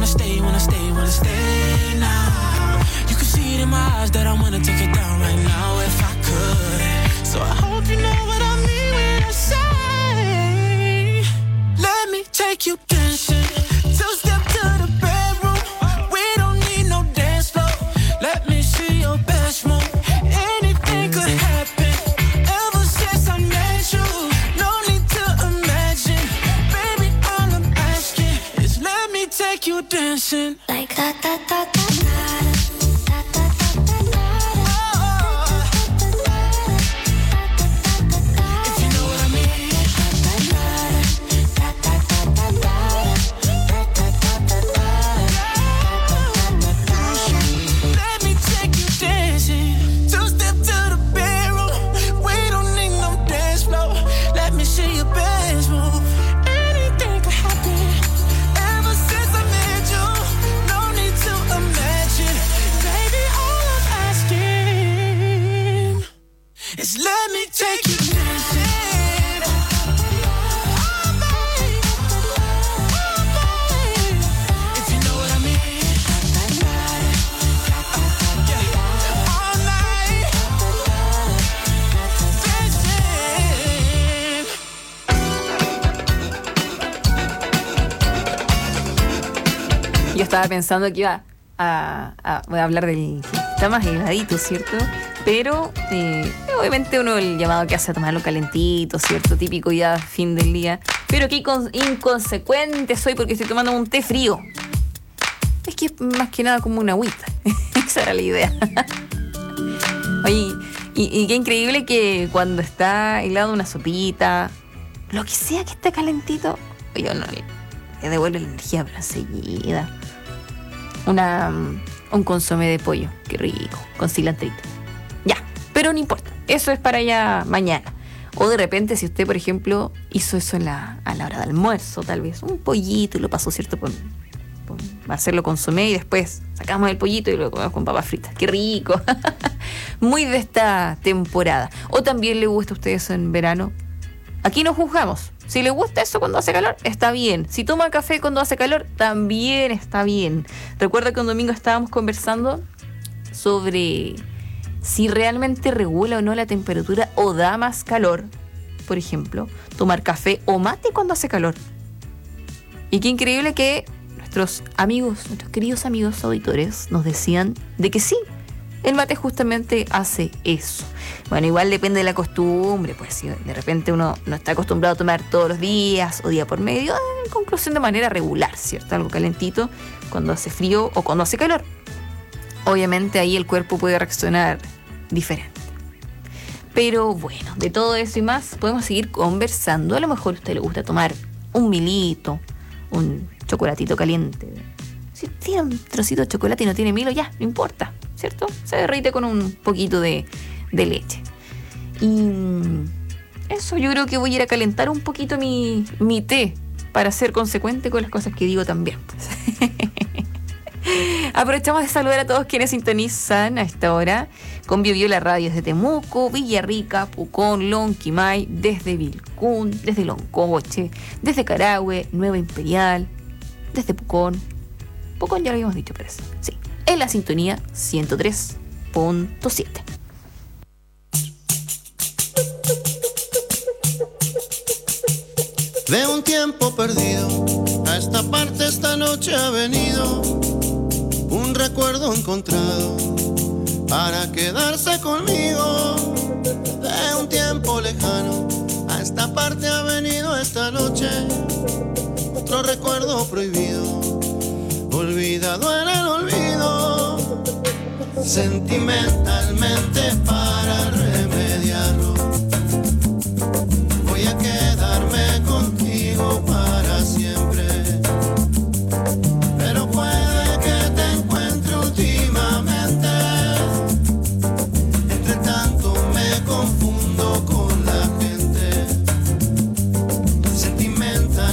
stay now. You can see it in my eyes that I wanna take it down right now if I could. So I hope you know what I mean when I say, let me take you dancing. Two-step to the bedroom. We don't need no dance floor. Let me see your best move. Anything could happen. Ever since I met you, no need to imagine. Baby, all I'm asking is let me take you dancing. Like da da da da da. Let me take you dancing. Oh, babe. Oh, babe. If you know what I mean. Yeah. All night. Dancing. Yo estaba pensando que iba voy a hablar del está más heladito, ¿cierto? Pero obviamente uno el llamado que hace a tomarlo calentito, ¿cierto? Típico ya fin del día. Pero qué inconsecuente soy porque estoy tomando un té frío. Es que es más que nada como una agüita. Esa era la idea. Oye, y qué increíble que cuando está helado una sopita, lo que sea que esté calentito, yo no le devuelve la energía, pero enseguida. Un consomé de pollo, qué rico, con cilantrito. Ya, pero no importa, eso es para ya mañana. O de repente, si usted, por ejemplo, hizo eso a la hora de almuerzo, tal vez, un pollito y lo pasó, ¿cierto? Por hacerlo consomé y después sacamos el pollito y lo comemos con papas fritas. ¡Qué rico! Muy de esta temporada. O también le gusta a ustedes en verano. Aquí no juzgamos. Si le gusta eso cuando hace calor, está bien. Si toma café cuando hace calor, también está bien. Recuerda que un domingo estábamos conversando sobre si realmente regula o no la temperatura o da más calor, por ejemplo, tomar café o mate cuando hace calor. Y qué increíble que nuestros queridos amigos auditores nos decían de que sí, el mate justamente hace eso. Bueno, igual depende de la costumbre, pues si de repente uno no está acostumbrado a tomar todos los días o día por medio, en conclusión de manera regular, ¿cierto? Algo calentito cuando hace frío o cuando hace calor. Obviamente ahí el cuerpo puede reaccionar diferente. Pero bueno, de todo eso y más podemos seguir conversando. A lo mejor a usted le gusta tomar un milito, un chocolatito caliente. Si tiene un trocito de chocolate y no tiene Milo, ya, no importa, ¿cierto? Se derrite con un poquito de leche. Y eso, yo creo que voy a ir a calentar un poquito mi té para ser consecuente con las cosas que digo también. Aprovechamos de saludar a todos quienes sintonizan a esta hora con BioBio la radio desde Temuco, Villarrica, Pucón, Lonquimay, desde Vilcún, desde Loncoche, desde Carahue, Nueva Imperial, desde Pucón ya lo habíamos dicho, parece. Sí, en la sintonía 103.7. De un tiempo perdido, a esta parte esta noche ha venido un recuerdo encontrado para quedarse conmigo. De un tiempo lejano, a esta parte ha venido esta noche otro recuerdo prohibido, olvidado en el olvido. Sentimentalmente